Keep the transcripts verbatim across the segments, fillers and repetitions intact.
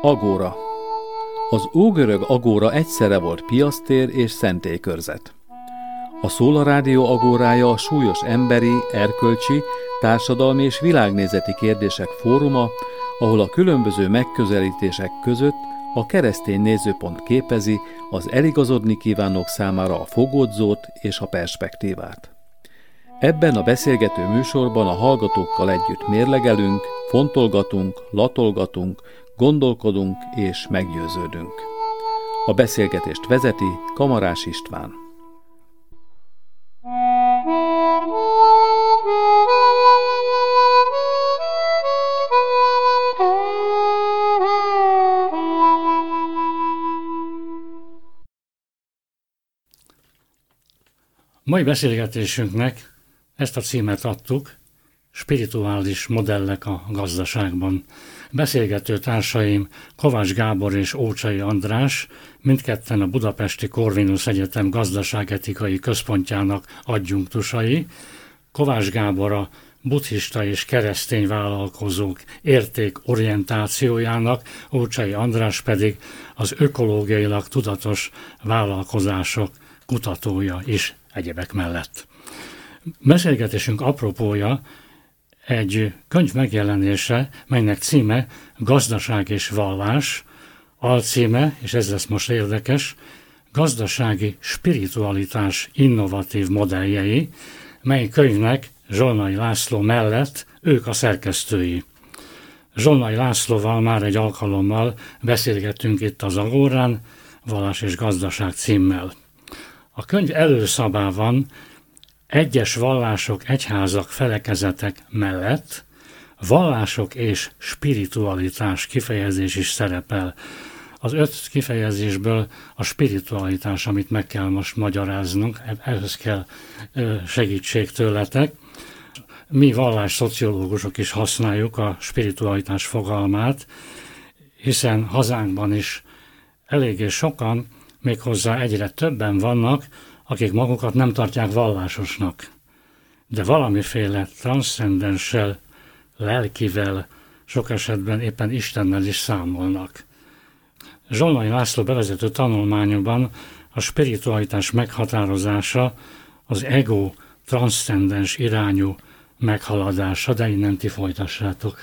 Agóra. Az ógörög agóra egyszerre volt piasztér és szentélykörzet. A Szóla Rádió agórája a súlyos emberi, erkölcsi, társadalmi és világnézeti kérdések fóruma, ahol a különböző megközelítések között a keresztény nézőpont képezi az eligazodni kívánók számára a fogódzót és a perspektívát. Ebben a beszélgető műsorban a hallgatókkal együtt mérlegelünk, fontolgatunk, latolgatunk, gondolkodunk és meggyőződünk. A beszélgetést vezeti Kamarás István. Mai beszélgetésünknek ezt a címet adtuk, spirituális modellek a gazdaságban. Beszélgető társaim Kovács Gábor és Ócsai András, mindketten a Budapesti Corvinus Egyetem Gazdaságetikai Központjának adjunktusai. Kovács Gábor a buddhista és keresztény vállalkozók értékorientációjának, Ócsai András pedig az ökológiailag tudatos vállalkozások kutatója is egyebek mellett. Beszélgetésünk apropója egy könyv megjelenése, melynek címe Gazdaság és vallás, alcíme, és ez lesz most érdekes, Gazdasági spiritualitás innovatív modelljei, mely könyvnek Zsolnay László mellett ők a szerkesztői. Zsolnay Lászlóval már egy alkalommal beszélgettünk itt az Agórán, Vallás és gazdaság címmel. A könyv előszabában egyes vallások, egyházak, felekezetek mellett vallások és spiritualitás kifejezés is szerepel. Az öt kifejezésből a spiritualitás, amit meg kell most magyaráznunk, ehhez kell segítség tőletek. Mi vallásszociológusok is használjuk a spiritualitás fogalmát, hiszen hazánkban is eléggé sokan, méghozzá egyre többen vannak, akik magukat nem tartják vallásosnak, de valamiféle transzcendenssel, lelkivel, sok esetben éppen Istennel is számolnak. Zsolnay László bevezető tanulmányokban a spiritualitás meghatározása az ego transzcendens irányú meghaladása, de innen ti folytassátok.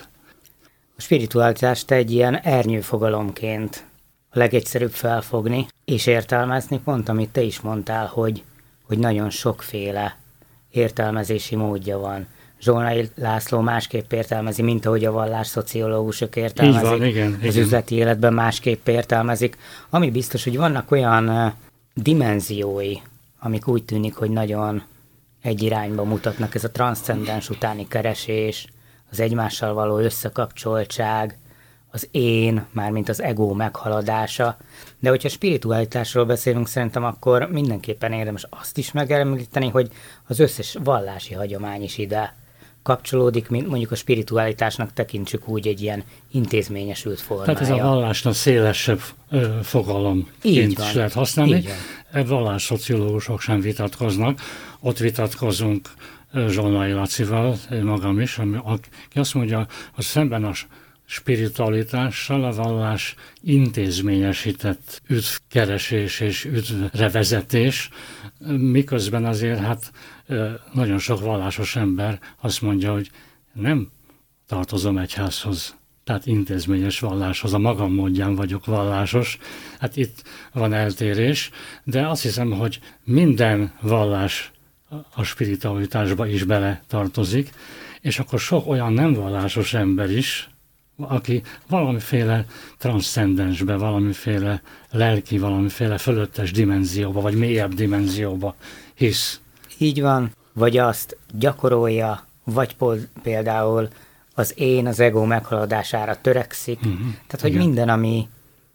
A spiritualitást egy ilyen ernyőfogalomként a legegyszerűbb felfogni és értelmezni, pont amit te is mondtál, hogy, hogy nagyon sokféle értelmezési módja van. Zsolnay László másképp értelmezi, mint ahogy a vallásszociológusok értelmezik. Így van, igen, az igen. Üzleti életben másképp értelmezik. Ami biztos, hogy vannak olyan dimenziói, amik úgy tűnik, hogy nagyon egy irányba mutatnak, ez a transzcendens utáni keresés, az egymással való összekapcsoltság, az én, mármint az ego meghaladása, de hogyha spiritualitásról beszélünk, szerintem akkor mindenképpen érdemes azt is megemlíteni, hogy az összes vallási hagyomány is ide kapcsolódik, mint mondjuk a spiritualitásnak tekintsük úgy egy ilyen intézményesült formája. Tehát ez a vallásnak szélesebb ö, fogalomként is lehet használni. Ebben vallásszociológusok sem vitatkoznak. Ott vitatkozunk Zsolnay Lacival, magam is, ami, aki azt mondja, hogy szemben a spiritualitással a vallás intézményesített üdvkeresés és üdvrevezetés, miközben azért hát nagyon sok vallásos ember azt mondja, hogy nem tartozom egyházhoz, tehát intézményes valláshoz, a magam módján vagyok vallásos. Hát itt van eltérés, de azt hiszem, hogy minden vallás a spiritualitásba is bele tartozik, és akkor sok olyan nem vallásos ember is, aki valamiféle transzcendensbe, valamiféle lelki, valamiféle fölöttes dimenzióba, vagy mélyebb dimenzióba hisz. Így van, vagy azt gyakorolja, vagy például az én, az ego meghaladására törekszik. Uh-huh. Tehát, hogy igen. Minden, ami,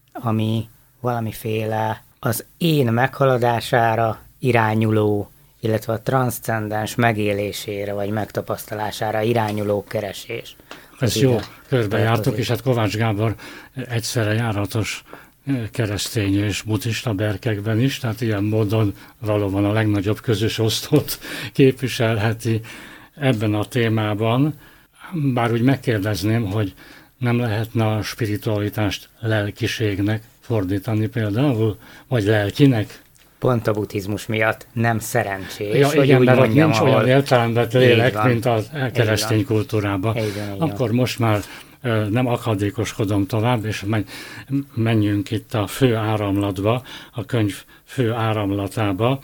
ami valamiféle az én meghaladására irányuló, illetve a transzcendens megélésére, vagy megtapasztalására irányuló keresés. Ez jó, körbejártuk, és hát Kovács Gábor egyszerre járatos keresztény és buddhista berkekben is, tehát ilyen módon valóban a legnagyobb közös osztót képviselheti ebben a témában. Bár úgy megkérdezném, hogy Nem lehetne a spiritualitást lelkiségnek fordítani például, vagy lelkinek? Pont a buddhizmus miatt nem szerencsés. Ja, hogy igen, úgy mert mondjam, nincs ahol... olyan értelemben lélek, mint a keresztény kultúrában. Akkor most már nem akadékoskodom tovább, és menjünk itt a fő áramlatba, a könyv fő áramlatába,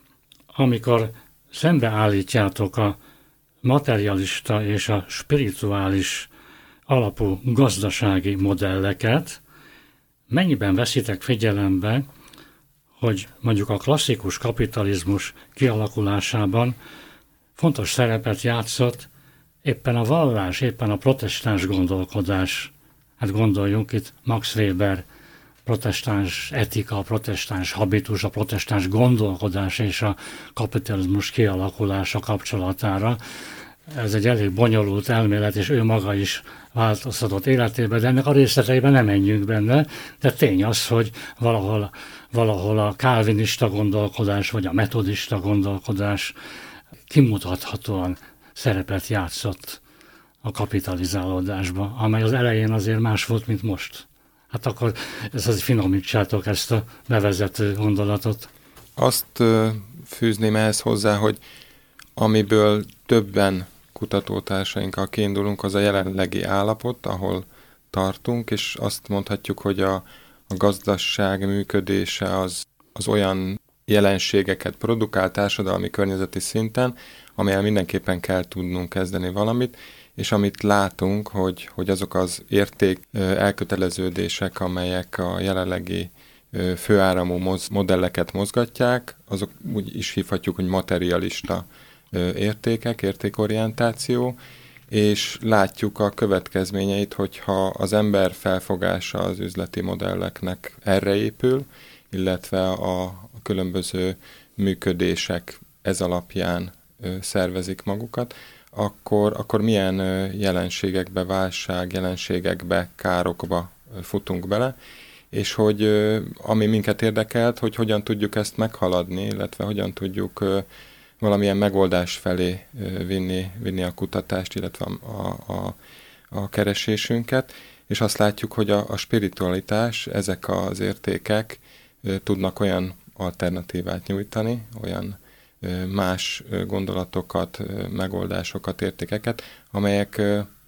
amikor szembeállítjátok a materialista és a spirituális alapú gazdasági modelleket, mennyiben veszitek figyelembe, hogy mondjuk a klasszikus kapitalizmus kialakulásában fontos szerepet játszott éppen a vallás, éppen a protestáns gondolkodás. Hát gondoljunk itt Max Weber, protestáns etika, a protestáns habitus, a protestáns gondolkodás és a kapitalizmus kialakulása kapcsolatára. Ez egy elég bonyolult elmélet, és ő maga is változtatott életében, de ennek a részleteiben nem menjünk benne, de tény az, hogy valahol, valahol a kálvinista gondolkodás, vagy a metodista gondolkodás kimutathatóan szerepet játszott a kapitalizálódásba, amely az elején azért más volt, mint most. Hát akkor ezt azért finomítsátok ezt a bevezető gondolatot. Azt fűzném ehhez hozzá, hogy amiből többen kutatótársainkkal kiindulunk, az a jelenlegi állapot, ahol tartunk, és azt mondhatjuk, hogy a, a gazdaság működése az, az olyan jelenségeket produkál társadalmi környezeti szinten, amelyel mindenképpen kell tudnunk kezdeni valamit, és amit látunk, hogy, hogy azok az érték elköteleződések, amelyek a jelenlegi főáramú modelleket mozgatják, azok úgy is hívhatjuk, hogy materialista értékek, értékorientáció, és látjuk a következményeit, hogyha az ember felfogása az üzleti modelleknek erre épül, illetve a, a különböző működések ez alapján szervezik magukat, akkor, akkor milyen jelenségekbe, válság jelenségekbe, károkba futunk bele, és hogy ami minket érdekelt, hogy hogyan tudjuk ezt meghaladni, illetve hogyan tudjuk valamilyen megoldás felé vinni, vinni a kutatást, illetve a, a, a keresésünket, és azt látjuk, hogy a, a spiritualitás, ezek az értékek tudnak olyan alternatívát nyújtani, olyan más gondolatokat, megoldásokat, értékeket, amelyek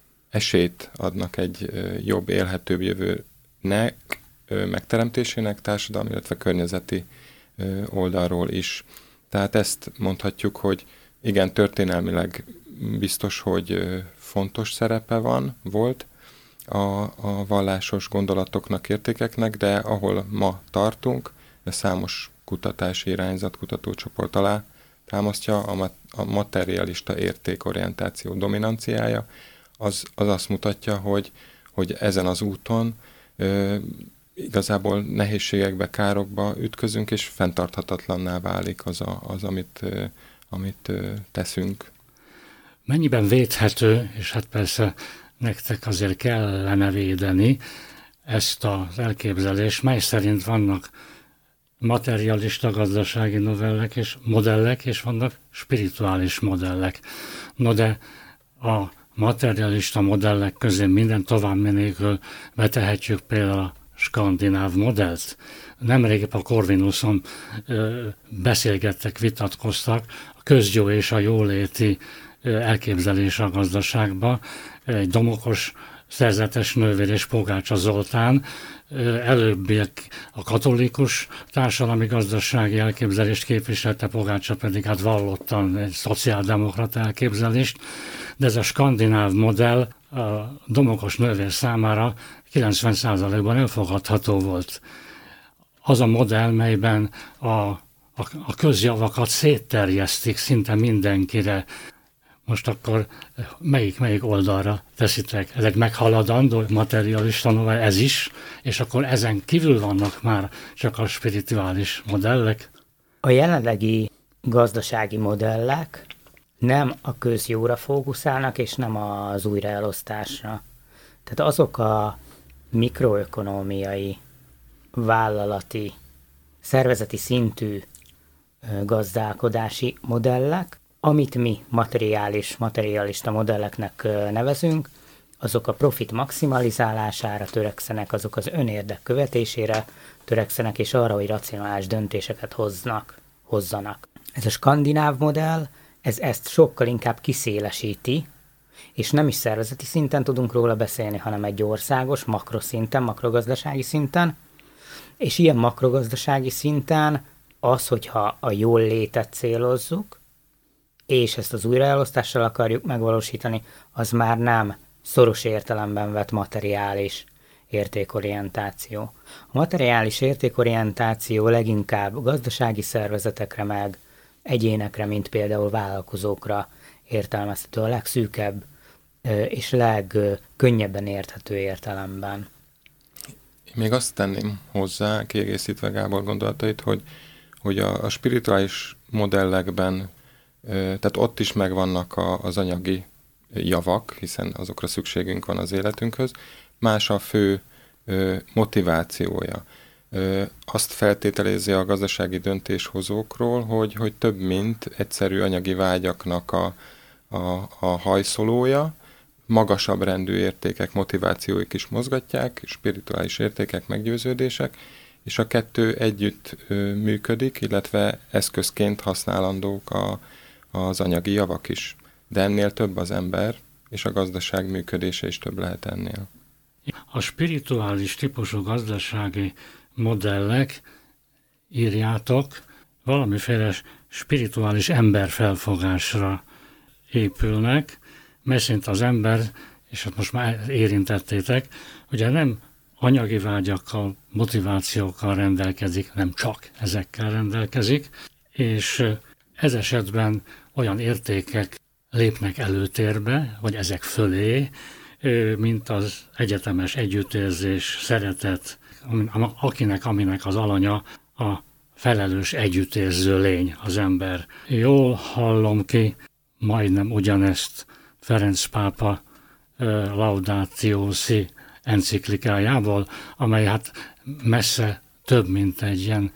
esélyt adnak egy jobb, élhetőbb jövőnek, megteremtésének, társadalmi, illetve környezeti oldalról is. Tehát ezt mondhatjuk, hogy igen, történelmileg biztos, hogy fontos szerepe van, volt a, a vallásos gondolatoknak, értékeknek, de ahol ma tartunk, de számos kutatási irányzat, kutatócsoport alá támasztja a, a materialista értékorientáció dominanciája, az, az azt mutatja, hogy, hogy ezen az úton ö, igazából nehézségekbe, károkba ütközünk, és fenntarthatatlanná válik az, a, az amit, ö, amit ö, teszünk. Mennyiben védhető, és hát persze nektek azért kellene védeni ezt az elképzelést, mely szerint vannak materialista gazdasági novellek és modellek, és vannak spirituális modellek. No de a materialista modellek közé minden tovább nélkül betehetjük például a skandináv modellt. Nemrég a Corvinuson ö, beszélgettek, vitatkoztak a közgyó és a jóléti ö, elképzelés a gazdaságban. Egy domokos szerzetes nővér és Pogácsa Zoltán előbbiek a katolikus társadalmi gazdasági elképzelést képviselte, Pogácsa pedig hát vallottan egy szociáldemokrata elképzelést, de ez a skandináv modell a domokos nővér számára kilencven százalékban elfogadható volt. Az a modell, melyben a, a, a közjavakat szétterjesztik szinte mindenkire. Most akkor melyik, melyik oldalra teszitek? Ez egy meghaladandó materialista novell, ez is, és akkor ezen kívül vannak már csak a spirituális modellek? A jelenlegi gazdasági modellek nem a közjóra fókuszálnak, és nem az újraelosztásra. Tehát azok a mikroökonómiai, vállalati, szervezeti szintű gazdálkodási modellek, amit mi materiális, materialista modelleknek nevezünk, azok a profit maximalizálására törekszenek, azok az önérdek követésére törekszenek, és arra, hogy racionális döntéseket hoznak, hozzanak. Ez a skandináv modell, ez ezt sokkal inkább kiszélesíti, és nem is szervezeti szinten tudunk róla beszélni, hanem egy országos, makroszinten, makrogazdasági szinten, és ilyen makrogazdasági szinten az, hogyha a jól létet célozzuk, és ezt az újraelosztással akarjuk megvalósítani, az már nem szoros értelemben vett materiális értékorientáció. A materiális értékorientáció leginkább gazdasági szervezetekre meg egyénekre, mint például vállalkozókra értelmezhető a legszűkebb és legkönnyebben érthető értelemben. Én még azt tenném hozzá, kiegészítve Gábor gondolatait, hogy, hogy a, a spirituális modellekben, tehát ott is megvannak a, az anyagi javak, hiszen azokra szükségünk van az életünkhöz. Más a fő motivációja. Azt feltételezi a gazdasági döntéshozókról, hogy, hogy több mint egyszerű anyagi vágyaknak a, a, a hajszolója, magasabb rendű értékek, motivációik is mozgatják, spirituális értékek, meggyőződések, és a kettő együtt ö, működik, illetve eszközként használandók a, az anyagi javak is. De ennél több az ember, és a gazdaság működése is több lehet ennél. A spirituális típusú gazdasági modellek, írjátok, valamiféle spirituális emberfelfogásra épülnek, mert szerint az ember, és hát most már érintettétek, ugye nem anyagi vágyakkal, motivációkkal rendelkezik, nem csak ezekkel rendelkezik, és ez esetben olyan értékek lépnek előtérbe, vagy ezek fölé, mint az egyetemes együttérzés, szeretet, akinek, aminek az alanya a felelős együttérző lény az ember. Jól hallom ki majdnem ugyanezt Ferenc pápa uh, Laudatio Si enciklikájából, amely hát messze több, mint egy ilyen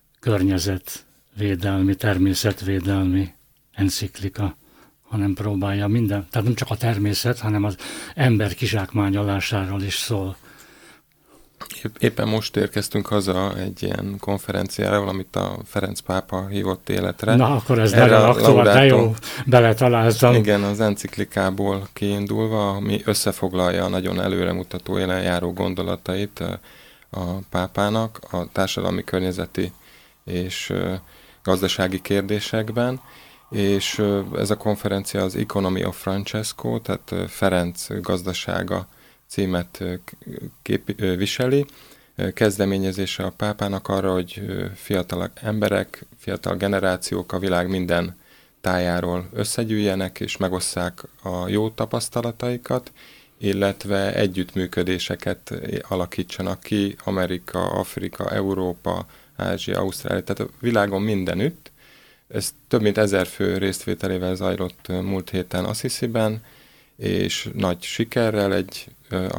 környezetvédelmi, természetvédelmi enciklika, hanem próbálja minden, tehát nem csak a természet, hanem az ember kizsákmányolásáról is szól. Éppen most érkeztünk haza egy ilyen konferenciára, amit a Ferenc pápa hívott életre. Na, akkor ez nagyon aktuál, de jó, beletaláltam. Igen, az enciklikából kiindulva, ami összefoglalja a nagyon előremutató élenjáró gondolatait a pápának a társadalmi, környezeti és gazdasági kérdésekben, és ez a konferencia az Economy of Francesco, tehát Ferenc gazdasága címet kép, viseli. Kezdeményezése a pápának arra, hogy fiatal emberek, fiatal generációk a világ minden tájáról összegyűjjenek, és megosszák a jó tapasztalataikat, illetve együttműködéseket alakítsanak ki Amerika, Afrika, Európa, Ázsia, Ausztrália, tehát a világon mindenütt. Ez több mint ezer fő résztvételével zajlott múlt héten Assisiben, és nagy sikerrel egy,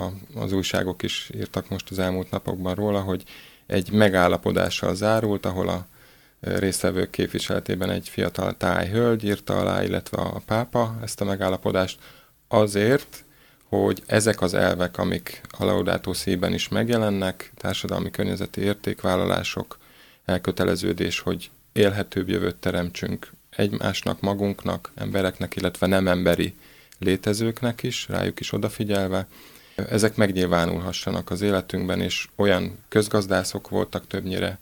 az újságok is írtak most az elmúlt napokban róla, hogy egy megállapodással zárult, ahol a résztvevők képviseletében egy fiatal tájhölgy írta alá, illetve a pápa ezt a megállapodást azért, hogy ezek az elvek, amik a Laudato Si-ben is megjelennek, társadalmi környezeti értékvállalások, elköteleződés, hogy élhetőbb jövőt teremtsünk egymásnak, magunknak, embereknek, illetve nem emberi létezőknek is, rájuk is odafigyelve, ezek megnyilvánulhassanak az életünkben, és olyan közgazdászok voltak többnyire,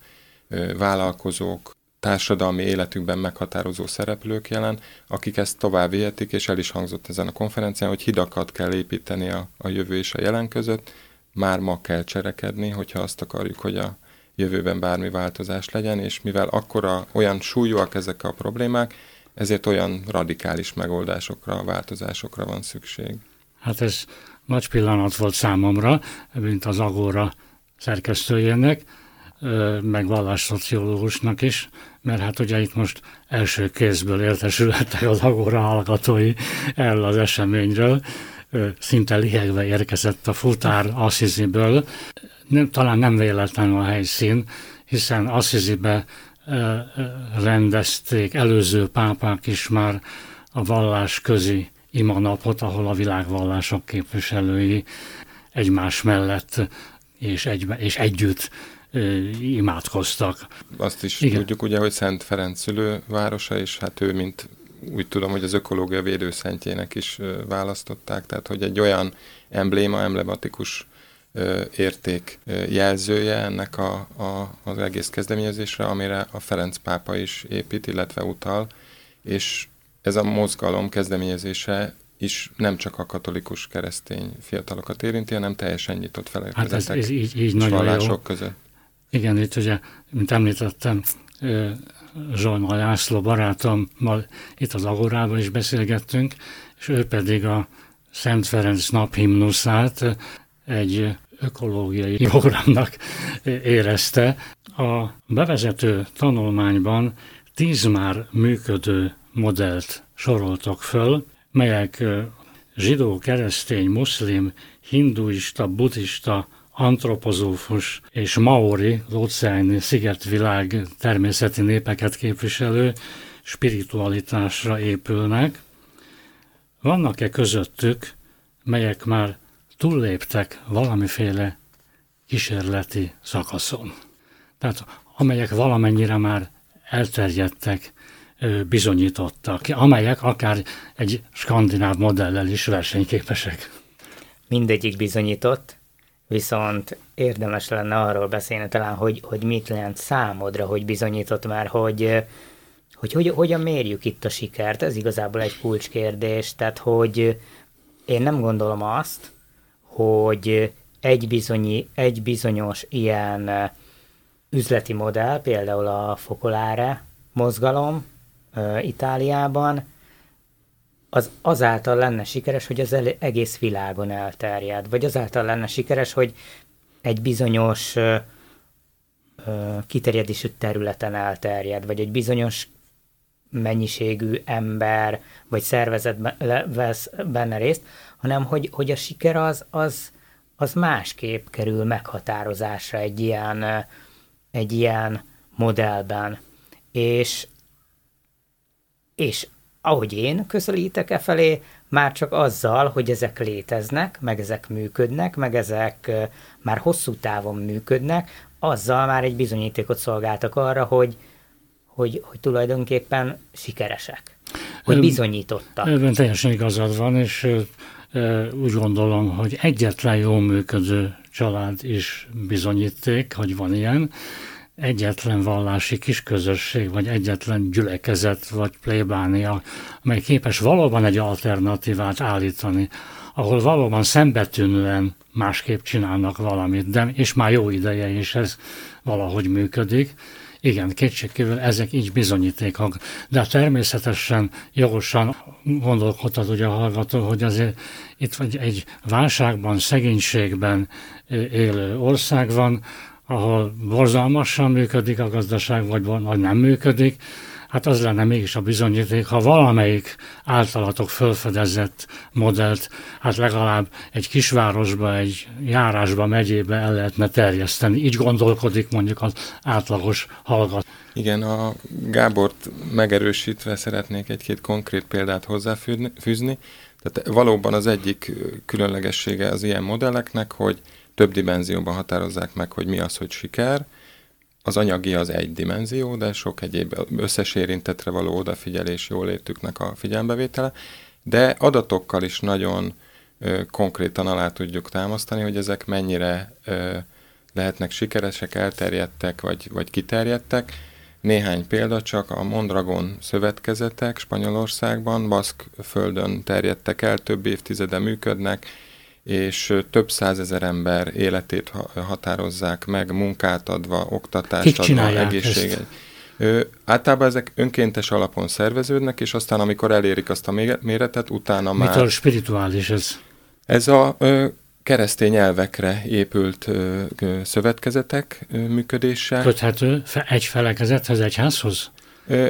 vállalkozók, társadalmi életükben meghatározó szereplők jelen, akik ezt tovább vihetik, és el is hangzott ezen a konferencián, hogy hidakat kell építeni a, a jövő és a jelen között, már ma kell cselekedni, hogyha azt akarjuk, hogy a jövőben bármi változás legyen, és mivel akkora olyan súlyúak ezek a problémák, ezért olyan radikális megoldásokra, változásokra van szükség. Hát ez nagy pillanat volt számomra, mint az Agora szerkesztőjének, meg vallásszociológusnak is, mert hát ugye itt most első kézből értesülhettek az Agora hallgatói erről az eseményről, szinte lihegve érkezett a futár Assisiből. Nem, talán nem véletlenül a helyszín, hiszen Assisibe rendezték előző pápák is már a vallásközi imanapot, ahol a világvallások képviselői egymás mellett és, egy, és együtt imádkoztak. Azt is Igen. tudjuk ugye, hogy Szent Ferenc szülővárosa, és hát ő, mint úgy tudom, hogy az ökológia védőszentjének is választották, tehát hogy egy olyan embléma, emblematikus érték jelzője ennek a, a, az egész kezdeményezésre, amire a Ferenc pápa is épít, illetve utal, és ez a mozgalom kezdeményezése is nem csak a katolikus keresztény fiatalokat érinti, hanem teljesen nyitott felekezetek hát ez, ez így, így és vallások között. Igen, itt ugye, mint említettem, Zsolnay László barátommal itt az Agorában is beszélgettünk, és ő pedig a Szent Ferenc naphimnuszát egy ökológiai programnak érezte. A bevezető tanulmányban tíz már működő modellt soroltak föl, melyek zsidó, keresztény, muszlim, hinduista, buddhista, antropozófus és maori, az óceáni szigetvilág természeti népeket képviselő spiritualitásra épülnek. Vannak-e közöttük, melyek már túlléptek valamiféle kísérleti szakaszon? Tehát amelyek valamennyire már elterjedtek, bizonyítottak, amelyek akár egy skandináv modellel is versenyképesek. Mindegyik bizonyított, viszont érdemes lenne arról beszélni talán, hogy, hogy mit jelent számodra, hogy bizonyított már, hogy, hogy, hogy hogyan mérjük itt a sikert. Ez igazából egy kulcskérdés, tehát hogy én nem gondolom azt, hogy egy, bizonyi, egy bizonyos ilyen üzleti modell, például a Focolare mozgalom uh, Itáliában, az azáltal lenne sikeres, hogy az egész világon elterjed, vagy azáltal lenne sikeres, hogy egy bizonyos uh, uh, kiterjedésű területen elterjed, vagy egy bizonyos mennyiségű ember, vagy szervezet vesz benne részt, hanem hogy, hogy a siker az, az, az másképp kerül meghatározásra egy ilyen, egy ilyen modellben. És, és ahogy én közelítek e felé, már csak azzal, hogy ezek léteznek, meg ezek működnek, meg ezek már hosszú távon működnek, azzal már egy bizonyítékot szolgáltak arra, hogy, hogy, hogy tulajdonképpen sikeresek, hogy bizonyítottak. Ebben teljesen igazad van, és úgy gondolom, hogy egyetlen jól működő család is bizonyíték, hogy van ilyen, egyetlen vallási kisközösség, vagy egyetlen gyülekezet, vagy plébánia, amely képes valóban egy alternatívát állítani, ahol valóban szembetűnően másképp csinálnak valamit, de és már jó ideje is ez valahogy működik. Igen, kétségkívül ezek így bizonyítékok, de természetesen jogosan gondolkodhat ugye a hallgató, hogy azért itt vagy egy válságban, szegénységben élő ország van, ahol borzalmasan működik a gazdaság, vagy, vagy nem működik, hát az lenne mégis a bizonyíték, ha valamelyik általatok felfedezett modellt, hát legalább egy kisvárosba, egy járásba, megyébe el lehetne terjeszteni. Így gondolkodik mondjuk az átlagos hallgató. Igen, a Gábort megerősítve szeretnék egy-két konkrét példát hozzáfűzni. Tehát valóban az egyik különlegessége az ilyen modelleknek, hogy több dimenzióban határozzák meg, hogy mi az, hogy siker. Az anyagi az egy dimenzió, de sok egyéb összes érintettre való odafigyelés, jólétüknek a figyelmbevétele, de adatokkal is nagyon ö, konkrétan alá tudjuk támasztani, hogy ezek mennyire ö, lehetnek sikeresek, elterjedtek, vagy, vagy kiterjedtek. Néhány példa csak: a Mondragon szövetkezetek Spanyolországban, baszk földön terjedtek el, több évtizede működnek, és több százezer ember életét határozzák meg, munkát adva, oktatást adva, egészséget. Általában ezek önkéntes alapon szerveződnek, és aztán amikor elérik azt a méretet, utána már... Mitől spirituális ez? Ez a ö, keresztény elvekre épült ö, ö, szövetkezetek ö, működése. Köthető egy felekezethez, egyházhoz? Ö,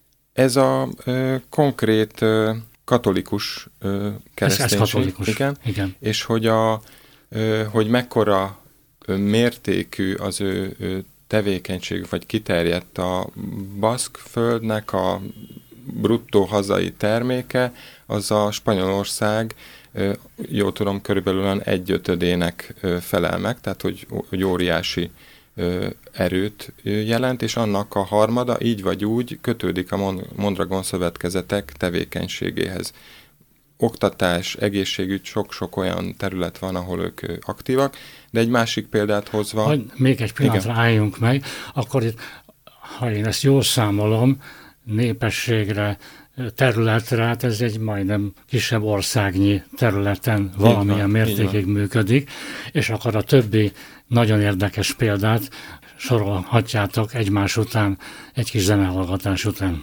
ez a ö, konkrét... Ö, katolikus ö, kereszténység, ez, ez katolikus. Igen, igen. És hogy, a, ö, hogy mekkora ö, mértékű az ő, ő tevékenységük, vagy kiterjedt a baszk földnek a bruttó hazai terméke, az a Spanyolország, jól tudom, körülbelül egy ötödének felel meg, tehát hogy, hogy óriási erőt jelent, és annak a harmada így vagy úgy kötődik a Mondragon szövetkezetek tevékenységéhez. Oktatás, egészségügy, sok-sok olyan terület van, ahol ők aktívak, de egy másik példát hozva... Hogy még egy pillanatra álljunk meg, akkor itt, ha én ezt jól számolom, népességre, területre, hát ez egy majdnem kisebb országnyi területen valamilyen mértékig működik, és akkor a többi nagyon érdekes példát sorolhatjátok egymás után, egy kis zenehallgatás után.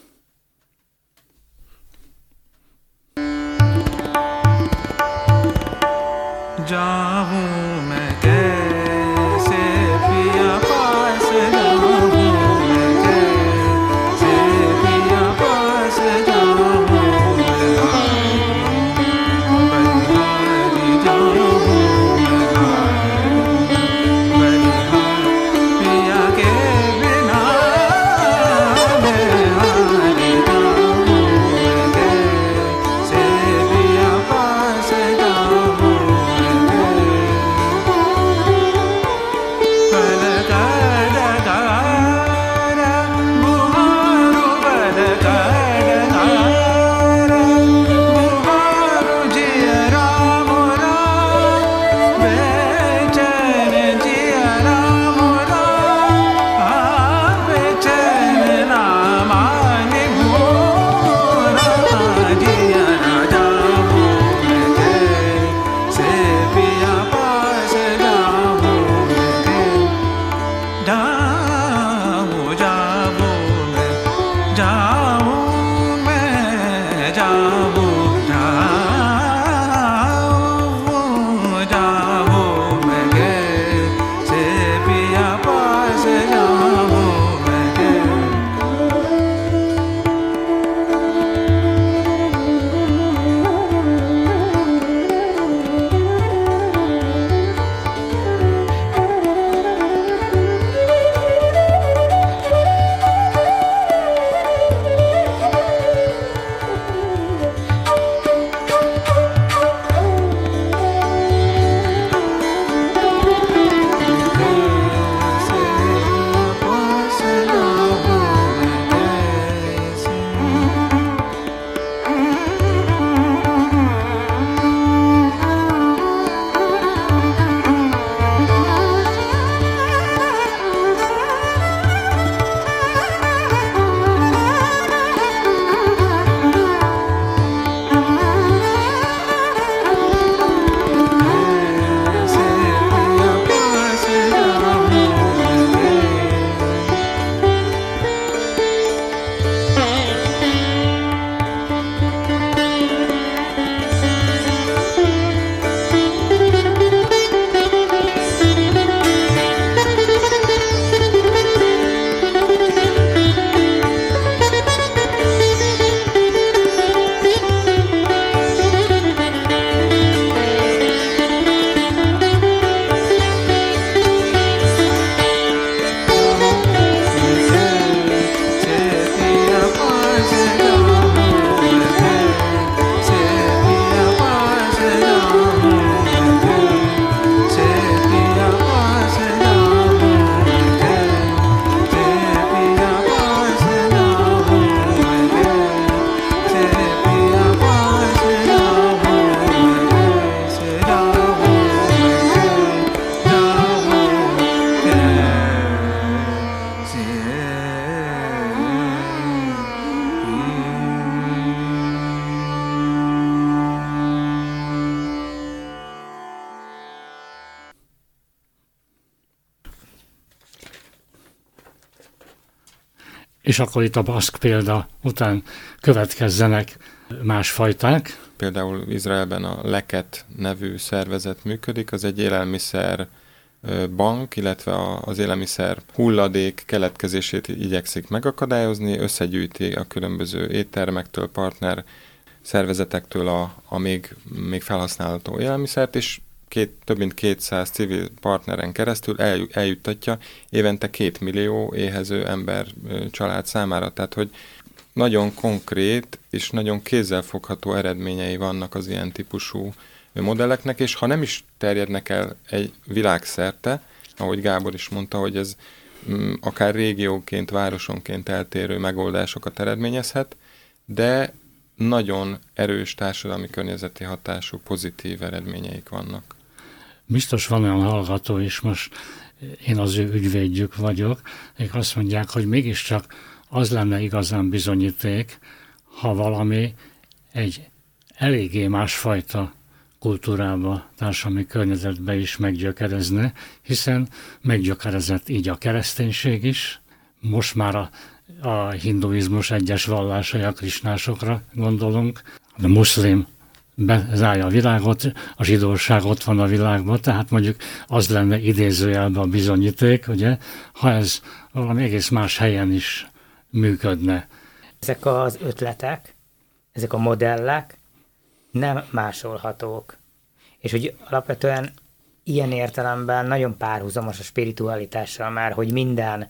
जाऊं मैं कैसे पिया पास जाऊं मैं कैसे पिया पास जाऊं बलिहारी जाऊं मैं पिया के बिना बलिहारी जाऊं मैं कैसे पिया पास जाऊं És akkor itt a baszk példa után következzenek más fajták. Például Izraelben a Leket nevű szervezet működik, az egy élelmiszer bank, illetve az élelmiszer hulladék keletkezését igyekszik megakadályozni, összegyűjti a különböző éttermektől, partner szervezetektől a, a még, még felhasználható élelmiszert, és két, több mint kétszáz civil partneren keresztül el, eljuttatja évente két millió éhező ember család számára. Tehát, hogy nagyon konkrét és nagyon kézzelfogható eredményei vannak az ilyen típusú modelleknek, és ha nem is terjednek el egy világszerte, ahogy Gábor is mondta, hogy ez mm, akár régióként, városonként eltérő megoldásokat eredményezhet, de nagyon erős társadalmi környezeti hatású pozitív eredményeik vannak. Biztos van olyan hallgató is, most én az ő ügyvédjük vagyok, ők azt mondják, hogy mégiscsak az lenne igazán bizonyíték, ha valami egy eléggé másfajta kultúrába, társadalmi környezetbe is meggyökerezne, hiszen meggyökerezett így a kereszténység is, most már a, a hinduizmus egyes vallásai, a krisnásokra gondolunk, a muszlim bezárja a világot, a zsidóság ott van a világban, tehát mondjuk az lenne idézőjelben a bizonyíték, ugye, ha ez valami egész más helyen is működne. Ezek az ötletek, ezek a modellek nem másolhatók. És hogy alapvetően ilyen értelemben nagyon párhuzamos a spiritualitással már, hogy minden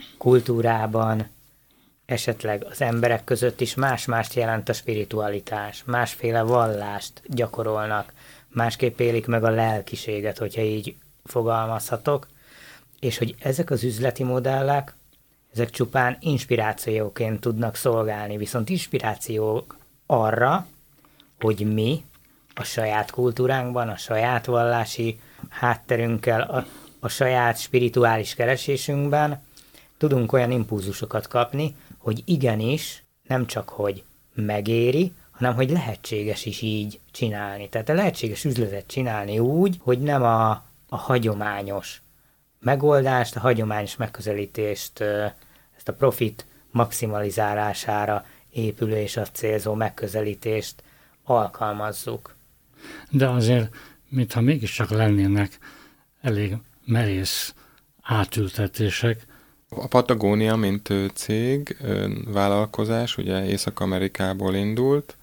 kultúrában esetleg az emberek között is más-mást jelent a spiritualitás, másféle vallást gyakorolnak, másképp élik meg a lelkiséget, hogyha így fogalmazhatok, és hogy ezek az üzleti modellek, ezek csupán inspirációként tudnak szolgálni, viszont inspirációk arra, hogy mi a saját kultúránkban, a saját vallási hátterünkkel, a, a saját spirituális keresésünkben tudunk olyan impulzusokat kapni, hogy igenis, nem csak hogy megéri, hanem hogy lehetséges is így csinálni. Tehát lehetséges üzletet csinálni úgy, hogy nem a, a hagyományos megoldást, a hagyományos megközelítést, ezt a profit maximalizálására épülő és azt célzó megközelítést alkalmazzuk. De azért, mintha mégiscsak lennének elég merész átültetések. A Patagónia, mint cég, vállalkozás, ugye Észak-Amerikából indult,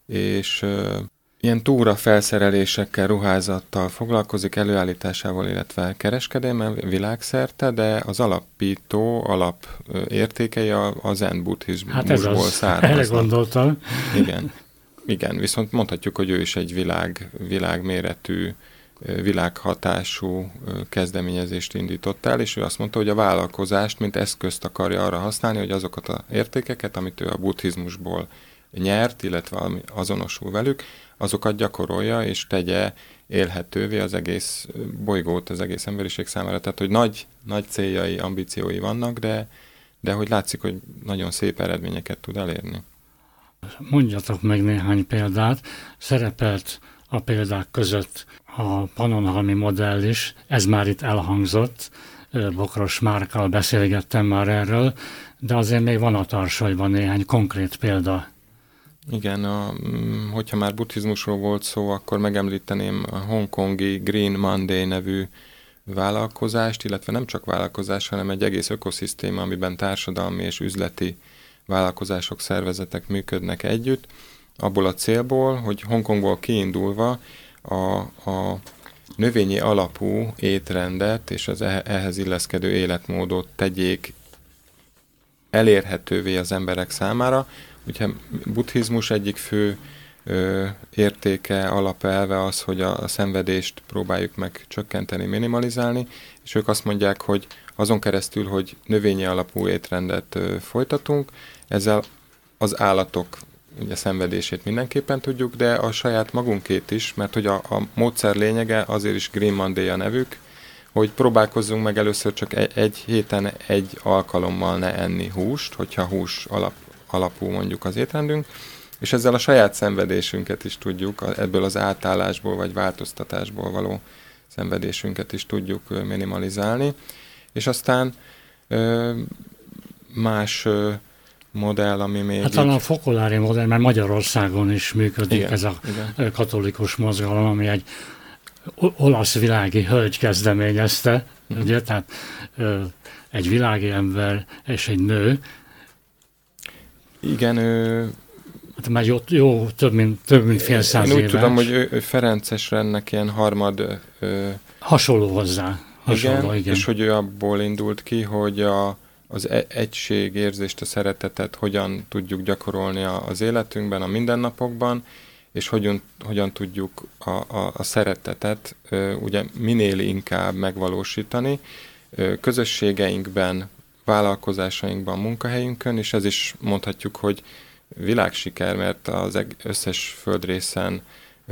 és ilyen túra felszerelésekkel, ruházattal foglalkozik, előállításával, illetve kereskedelemmel világszerte, de az alapító alapértékei a zen buddhizmusból hát ez az, származnak. Erre gondoltam. Igen. Igen, viszont mondhatjuk, hogy ő is egy világ, világméretű, világhatású kezdeményezést indított el, és ő azt mondta, hogy a vállalkozást, mint eszközt akarja arra használni, hogy azokat az értékeket, amit ő a buddhizmusból nyert, illetve azonosul velük, azokat gyakorolja és tegye élhetővé az egész bolygót, az egész emberiség számára. Tehát, hogy nagy, nagy céljai, ambíciói vannak, de, de hogy látszik, hogy nagyon szép eredményeket tud elérni. Mondjatok meg néhány példát. Szerepelt a példák között a Pannonhalmi modell is, ez már itt elhangzott, Bokros Márkkal beszélgettem már erről, de azért még van a Tarsajban néhány konkrét példa. Igen, a, hogyha már buddhizmusról volt szó, akkor megemlíteném a hongkongi Green Monday nevű vállalkozást, illetve nem csak vállalkozás, hanem egy egész ökoszisztéma, amiben társadalmi és üzleti vállalkozások, szervezetek működnek együtt, abból a célból, hogy Hongkongból kiindulva a, a növényi alapú étrendet és az ehhez illeszkedő életmódot tegyék elérhetővé az emberek számára. Ugye buddhizmus egyik fő ö, értéke, alapelve az, hogy a, a szenvedést próbáljuk meg csökkenteni, minimalizálni, és ők azt mondják, hogy azon keresztül, hogy növényi alapú étrendet ö, folytatunk, ezzel az állatok ugye szenvedését mindenképpen tudjuk, de a saját magunkét is, mert hogy a, a módszer lényege, azért is Green Monday a nevük, hogy próbálkozzunk meg először csak egy, egy héten egy alkalommal ne enni húst, hogyha hús alap, alapú mondjuk az étrendünk, és ezzel a saját szenvedésünket is tudjuk, ebből az átállásból vagy változtatásból való szenvedésünket is tudjuk minimalizálni. És aztán más modell, ami még... Hát talán a fokolári modell, mert Magyarországon is működik igen, ez a igen. katolikus mozgalom, ami egy olasz világi hölgy kezdeményezte, uh-huh. ugye, tehát ö, egy világi ember és egy nő. Igen, ő... Hát már jó, jó több, mint, több mint fél száz éves. Én úgy tudom, hogy ő, ő Ferences rendnek ilyen harmad... Ö, hasonló hozzá. Hasonló, igen, igen, és hogy ő abból indult ki, hogy a az egységérzést, a szeretetet hogyan tudjuk gyakorolni az életünkben, a mindennapokban, és hogyan, hogyan tudjuk a, a, a szeretetet ugye minél inkább megvalósítani közösségeinkben, vállalkozásainkban, munkahelyünkön, és ez is mondhatjuk, hogy világsiker, mert az összes földrészen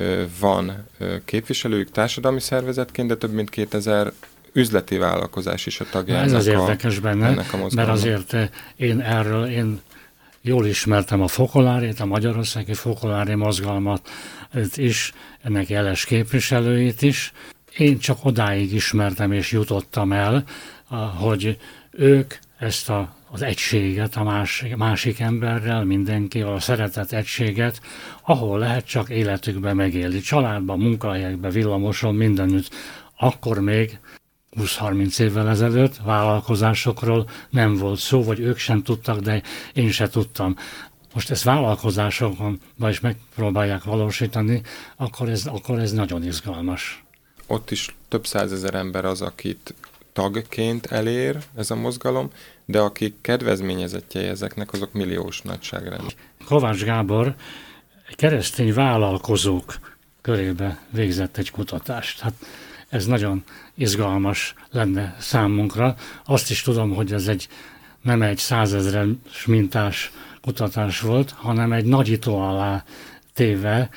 van képviselőjük társadalmi szervezetként, de több mint kétezer üzleti vállalkozás is a tagja. Ez az érdekes benne, mert azért én erről, én jól ismertem a Fokolárét, a Magyarországi Fokolári mozgalmat is, ennek jeles képviselőit is. Én csak odáig ismertem és jutottam el, hogy ők ezt a, az egységet a másik, másik emberrel, mindenkivel, a szeretet egységet, ahol lehet csak életükben megélni. Családban, munkahelyekben, villamoson, mindenütt. Akkor még húsz-harminc évvel ezelőtt vállalkozásokról nem volt szó, vagy ők sem tudtak, de én se tudtam. Most ezt vállalkozásokon is megpróbálják valósítani, akkor ez, akkor ez nagyon izgalmas. Ott is több százezer ember az, akit tagként elér ez a mozgalom, de akik kedvezményezettjei ezeknek, azok milliós nagyságrend. Kovács Gábor keresztény vállalkozók körébe végzett egy kutatást. Hát ez nagyon izgalmas lenne számunkra. Azt is tudom, hogy ez egy nem egy százezres mintás kutatás volt, hanem egy nagyító alá téve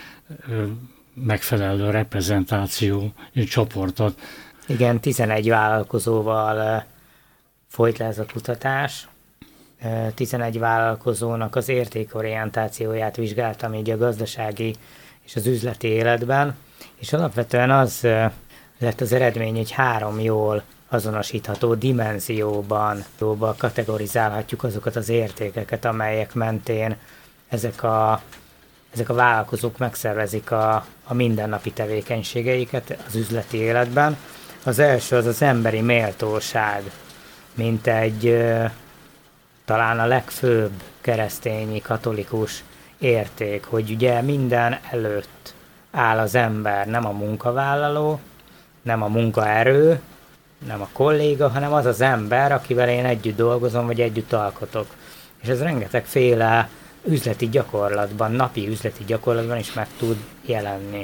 megfelelő reprezentáció csoportot. Igen, tizenegy vállalkozóval folyt le ez a kutatás. tizenegy vállalkozónak az értékorientációját vizsgáltam így a gazdasági és az üzleti életben, és alapvetően az lett az eredmény, hogy három jól azonosítható dimenzióban kategorizálhatjuk azokat az értékeket, amelyek mentén ezek a, ezek a vállalkozók megszervezik a, a mindennapi tevékenységeiket az üzleti életben. Az első az az emberi méltóság, mint egy talán a legfőbb keresztényi katolikus érték, hogy ugye minden előtt áll az ember, nem a munkavállaló, nem a munkaerő, nem a kolléga, hanem az az ember, akivel én együtt dolgozom, vagy együtt alkotok. És ez rengetegféle üzleti gyakorlatban, napi üzleti gyakorlatban is meg tud jelenni.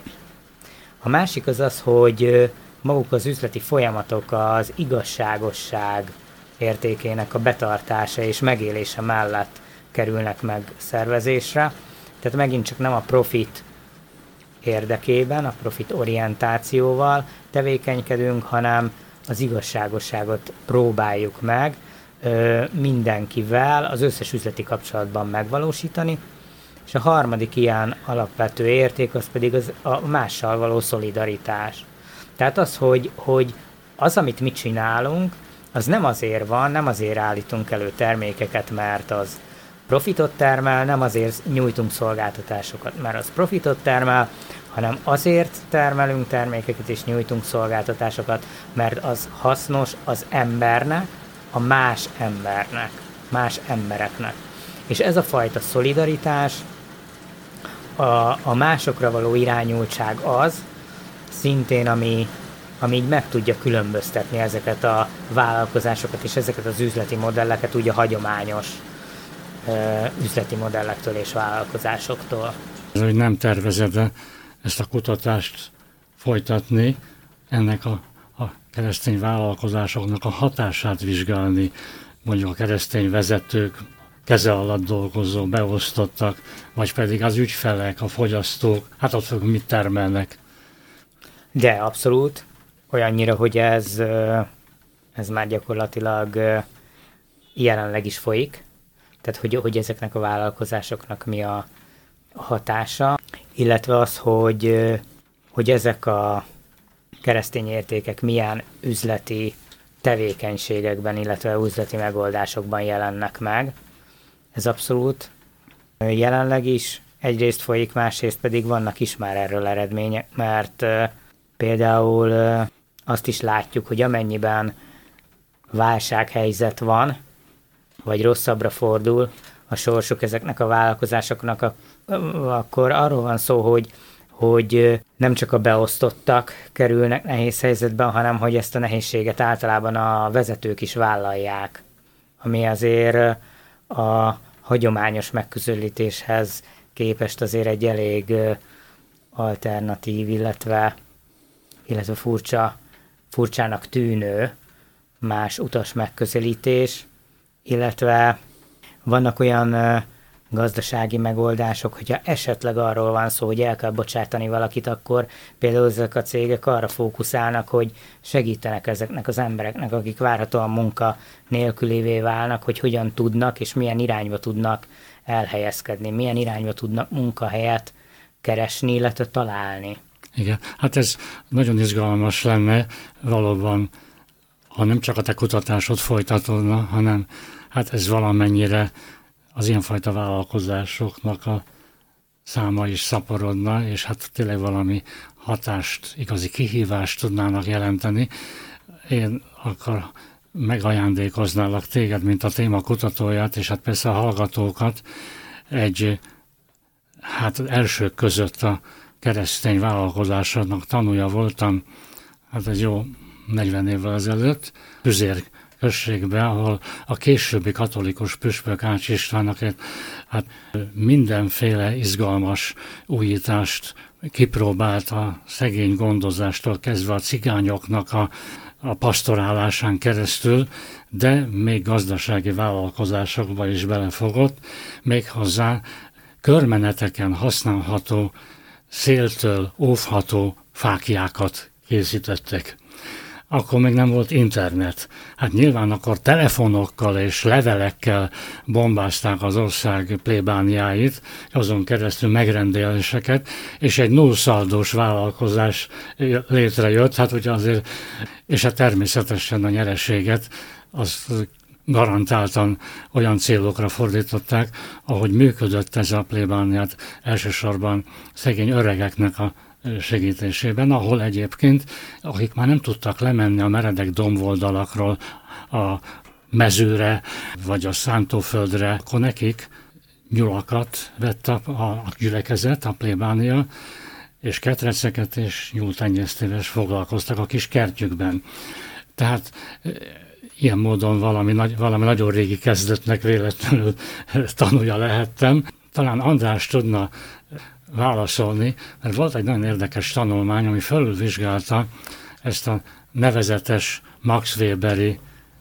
A másik az az, hogy maguk az üzleti folyamatok az igazságosság értékének a betartása és megélése mellett kerülnek meg szervezésre. Tehát megint csak nem a profit érdekében, a profit orientációval tevékenykedünk, hanem az igazságosságot próbáljuk meg ö, mindenkivel az összes üzleti kapcsolatban megvalósítani, és a harmadik ilyen alapvető érték az pedig az a mással való szolidaritás. Tehát az, hogy, hogy az, amit mi csinálunk, az nem azért van, nem azért állítunk elő termékeket, mert az profitot termel, nem azért nyújtunk szolgáltatásokat, mert az profitot termel, hanem azért termelünk termékeket és nyújtunk szolgáltatásokat, mert az hasznos az embernek, a más embernek, más embereknek. És ez a fajta szolidaritás, a, a másokra való irányultság az, szintén, ami, ami így meg tudja különböztetni ezeket a vállalkozásokat és ezeket az üzleti modelleket úgy a hagyományos ö, üzleti modellektől és vállalkozásoktól. Ez, hogy nem tervezed ezt a kutatást folytatni, ennek a, a keresztény vállalkozásoknak a hatását vizsgálni, mondjuk a keresztény vezetők, keze alatt dolgozó, beosztottak, vagy pedig az ügyfelek, a fogyasztók, hát ott fogunk mit termelnek. De abszolút, olyannyira, hogy ez, ez már gyakorlatilag jelenleg is folyik, tehát hogy, hogy ezeknek a vállalkozásoknak mi a hatása, illetve az, hogy, hogy ezek a keresztény értékek milyen üzleti tevékenységekben, illetve üzleti megoldásokban jelennek meg. Ez abszolút jelenleg is egyrészt folyik, másrészt pedig vannak is már erről eredmények, mert például azt is látjuk, hogy amennyiben válsághelyzet van, vagy rosszabbra fordul a sorsuk ezeknek a vállalkozásoknak, akkor arról van szó, hogy, hogy nem csak a beosztottak kerülnek nehéz helyzetben, hanem hogy ezt a nehézséget általában a vezetők is vállalják. ami azért a hagyományos megközelítéshez képest azért egy elég alternatív, illetve, illetve furcsa, furcsának tűnő más utas megközelítés, illetve vannak olyan gazdasági megoldások, hogyha esetleg arról van szó, hogy el kell bocsátani valakit, akkor például ezek a cégek arra fókuszálnak, hogy segítenek ezeknek az embereknek, akik várhatóan munka nélkülévé válnak, hogy hogyan tudnak és milyen irányba tudnak elhelyezkedni, milyen irányba tudnak munkahelyet keresni, illetve találni. Igen, hát ez nagyon izgalmas lenne valóban, ha nem csak a te kutatásod folytatódna, hanem hát ez valamennyire az ilyenfajta vállalkozásoknak a száma is szaporodna, és hát tényleg valami hatást, igazi kihívást tudnának jelenteni. Én akkor megajándékoználak téged, mint a téma kutatóját, és hát persze a hallgatókat egy, hát elsők között a keresztény vállalkozásoknak tanúja voltam, hát egy jó negyven évvel ezelőtt, Tüzér községbe, ahol a későbbi katolikus püspök Ács Istvánnak hát mindenféle izgalmas újítást kipróbált a szegény gondozástól kezdve a cigányoknak a, a pastorálásán keresztül, de még gazdasági vállalkozásokba is belefogott, méghozzá körmeneteken használható, széltől óvható fáklyákat készítettek. Akkor még nem volt internet. Hát nyilván akkor telefonokkal és levelekkel bombázták az ország plébániáit, azon keresztül megrendeléseket, és egy nullszaldós vállalkozás létrejött, hát ugye azért, és hát természetesen a nyereséget azt garantáltan olyan célokra fordították, ahogy működött ez a plébániát, elsősorban szegény öregeknek a segítésében, ahol egyébként, akik már nem tudtak lemenni a meredek domboldalakról a mezőre, vagy a szántóföldre, akkor nekik nyulakat vett a, a gyülekezet, a plébánia, és ketreceket és nyúltenyésztével foglalkoztak a kis kertjükben. Tehát ilyen módon valami, valami nagyon régi kezdetnek véletlenül tanulja lehettem. Talán András tudna válaszolni, mert volt egy nagyon érdekes tanulmány, ami felülvizsgálta ezt a nevezetes Max Weberi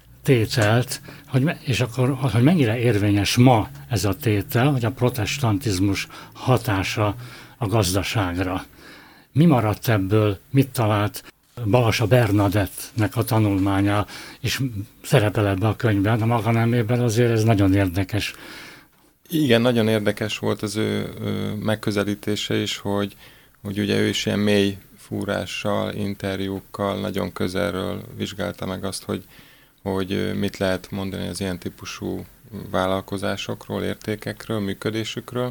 tételt, hogy, és akkor, hogy mennyire érvényes ma ez a tétel, hogy a protestantizmus hatása a gazdaságra. Mi maradt ebből, mit talált Balassa Bernadettnek a tanulmánya, és szerepel ebbe a könyvben, a maga nemében azért ez nagyon érdekes. Igen, nagyon érdekes volt az ő, ő megközelítése is, hogy, hogy ugye ő is ilyen mély fúrással, interjúkkal nagyon közelről vizsgálta meg azt, hogy, hogy mit lehet mondani az ilyen típusú vállalkozásokról, értékekről, működésükről,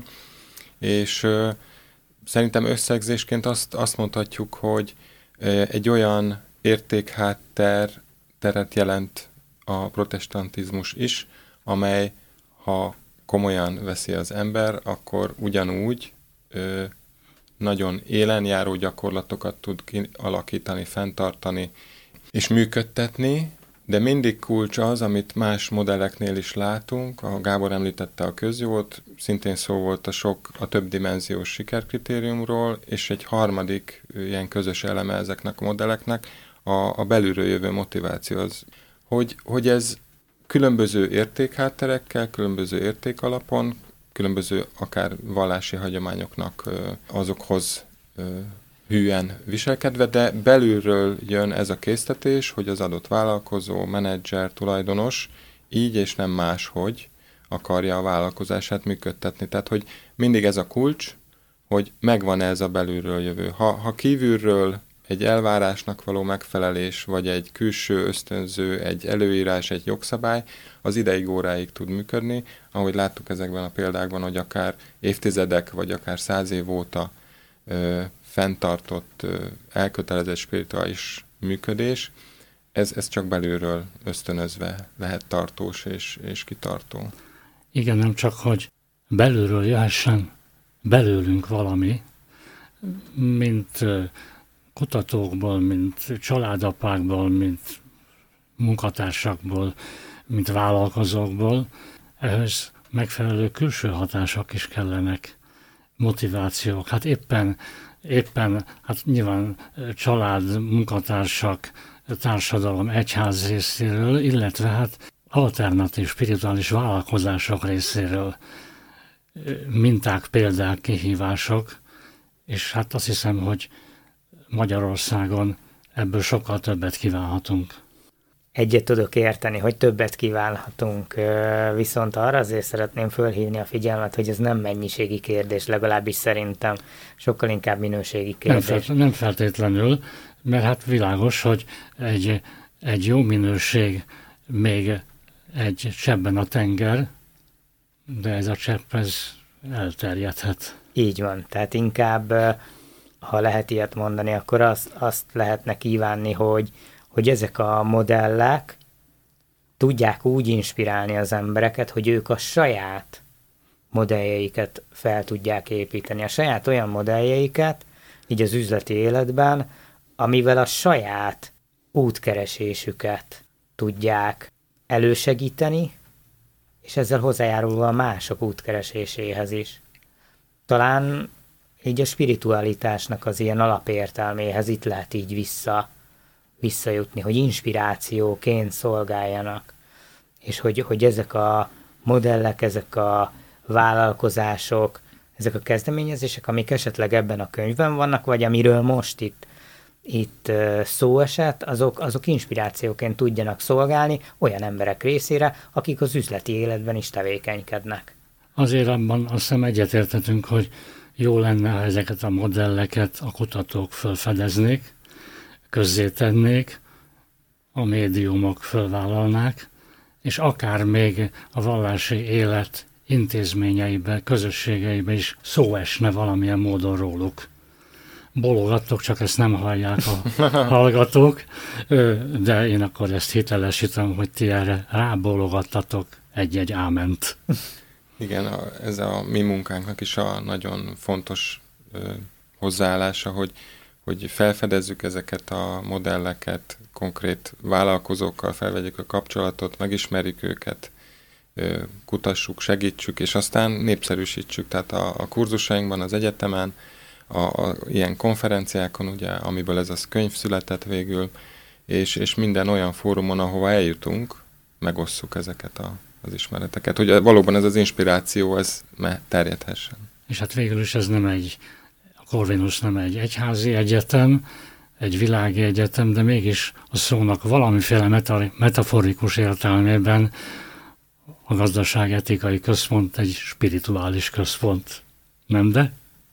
és ö, szerintem összegzésként azt, azt mondhatjuk, hogy egy olyan értékháttér teret jelent a protestantizmus is, amely, ha komolyan veszi az ember, akkor ugyanúgy ö, nagyon élen járó gyakorlatokat tud alakítani, fenntartani és működtetni, de mindig kulcs az, amit más modelleknél is látunk, a Gábor említette a közjót, szintén szó volt a sok, a többdimenziós sikerkritériumról, és egy harmadik ilyen közös eleme ezeknek a modelleknek a, a belülről jövő motiváció az, hogy, hogy ez különböző értékhátterekkel, különböző értékalapon, különböző akár vallási hagyományoknak azokhoz hűen viselkedve, de belülről jön ez a késztetés, hogy az adott vállalkozó, menedzser, tulajdonos így és nem máshogy akarja a vállalkozását működtetni. Tehát, hogy mindig ez a kulcs, hogy megvan ez a belülről jövő. Ha, ha kívülről egy elvárásnak való megfelelés, vagy egy külső ösztönző, egy előírás, egy jogszabály, az ideig, óráig tud működni, ahogy láttuk ezekben a példákban, hogy akár évtizedek, vagy akár száz év óta ö, fenntartott, ö, elkötelezett spirituális működés, ez, ez csak belülről ösztönözve lehet tartós és, és kitartó. Igen, nem csak, hogy belülről jöhessen belőlünk valami, mint kutatókból, mint családapákból, mint munkatársakból, mint vállalkozókból. Ehhez megfelelő külső hatások is kellenek, motivációk. Hát éppen, éppen hát nyilván család, munkatársak, társadalom, egyház részéről, illetve hát alternatív spirituális vállalkozások részéről minták, példák, kihívások, és hát azt hiszem, hogy Magyarországon ebből sokkal többet kívánhatunk. Egyet tudok érteni, hogy többet kívánhatunk, viszont arra azért szeretném fölhívni a figyelmet, hogy ez nem mennyiségi kérdés, legalábbis szerintem sokkal inkább minőségi kérdés. Nem, felt, nem feltétlenül, mert hát világos, hogy egy, egy jó minőség még egy cseppben a tenger, de ez a csepp, ez elterjedhet. Így van, tehát inkább, ha lehet ilyet mondani, akkor azt, azt lehetne kívánni, hogy, hogy ezek a modellek tudják úgy inspirálni az embereket, hogy ők a saját modelljeiket fel tudják építeni, a saját olyan modelljeiket, így az üzleti életben, amivel a saját útkeresésüket tudják elősegíteni, és ezzel hozzájárulva a mások útkereséséhez is. Talán így a spiritualitásnak az ilyen alapértelméhez itt lehet így vissza, visszajutni, hogy inspirációként szolgáljanak, és hogy, hogy ezek a modellek, ezek a vállalkozások, ezek a kezdeményezések, amik esetleg ebben a könyvben vannak, vagy amiről most itt, itt szó esett, azok, azok inspirációként tudjanak szolgálni olyan emberek részére, akik az üzleti életben is tevékenykednek. Azért abban azt hiszem egyetértetünk, hogy jó lenne, ha ezeket a modelleket a kutatók felfedeznék, közzétennék, a médiumok felvállalnák, és akár még a vallási élet intézményeibe, közösségeibe is szó esne valamilyen módon róluk. Bologattok, csak ezt nem hallják a hallgatók, de én akkor ezt hitelesítem, hogy ti erre rábologattatok egy-egy áment. Igen, a, ez a mi munkánknak is a nagyon fontos ö, hozzáállása, hogy, hogy felfedezzük ezeket a modelleket, konkrét vállalkozókkal felvegyük a kapcsolatot, megismerjük őket, ö, kutassuk, segítsük, és aztán népszerűsítsük. Tehát a, a kurzusainkban, az egyetemen, a, a, ilyen konferenciákon, ugye, amiből ez a könyv született végül, és, és minden olyan fórumon, ahova eljutunk, megosszuk ezeket a az ismereteket, hogy valóban ez az inspiráció, ez terjedhessen. És hát végül is ez nem egy, a Corvinus nem egy egyházi egyetem, egy világi egyetem, de mégis a szónak valamiféle meta, metaforikus értelmében a gazdaságetikai központ egy spirituális központ. Nem de?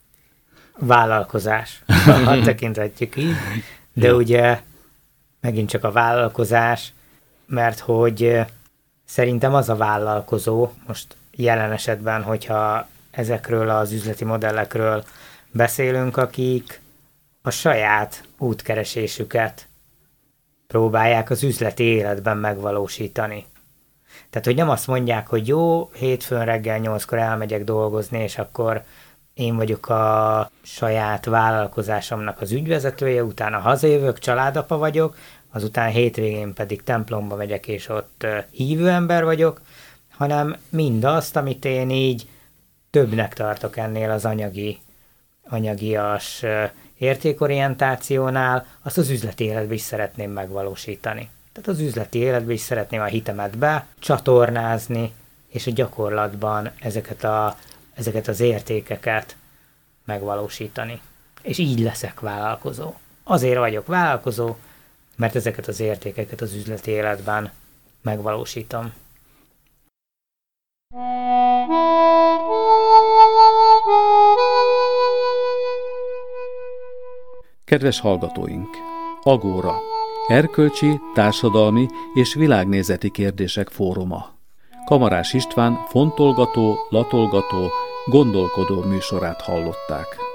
Vállalkozás, ha tekinthetjük így, de ja. Ugye megint csak a vállalkozás, mert hogy szerintem az a vállalkozó, most jelen esetben, hogyha ezekről az üzleti modellekről beszélünk, akik a saját útkeresésüket próbálják az üzleti életben megvalósítani. Tehát, hogy nem azt mondják, hogy jó, hétfőn reggel nyolckor elmegyek dolgozni, és akkor én vagyok a saját vállalkozásomnak az ügyvezetője, utána hazajövök, családapa vagyok, azután hétvégén pedig templomba megyek, és ott hívő ember vagyok, hanem mindazt, amit én így többnek tartok ennél az anyagi, anyagias értékorientációnál, azt az üzleti életben is szeretném megvalósítani. Tehát az üzleti életben is szeretném a hitemet be csatornázni, és a gyakorlatban ezeket, a, ezeket az értékeket megvalósítani. És így leszek vállalkozó. Azért vagyok vállalkozó, mert ezeket az értékeket az üzleti életben megvalósítom. Kedves hallgatóink! Agóra. Erkölcsi, társadalmi és világnézeti kérdések fóruma. Kamarás István fontolgató, latolgató, gondolkodó műsorát hallották.